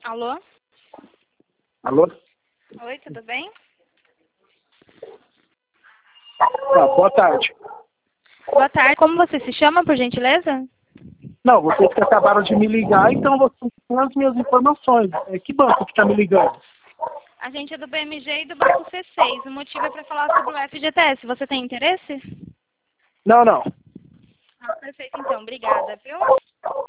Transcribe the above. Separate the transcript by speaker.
Speaker 1: Alô?
Speaker 2: Alô?
Speaker 1: Oi, tudo bem?
Speaker 2: Boa tarde.
Speaker 1: Boa tarde. Como você se chama, por gentileza?
Speaker 2: Não, vocês que acabaram de me ligar, então vocês têm as minhas informações. Que banco que está me ligando?
Speaker 1: A gente é do BMG e do Banco C6. O motivo é para falar sobre o FGTS. Você tem interesse?
Speaker 2: Não.
Speaker 1: Ah, perfeito, então. Obrigada, viu?